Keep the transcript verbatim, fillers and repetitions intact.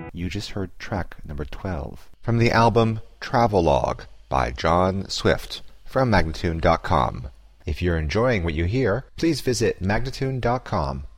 You just heard track number twelve from the album Travelogue by John Swift from Magnatune dot com. If you're enjoying what you hear, please visit Magnatune dot com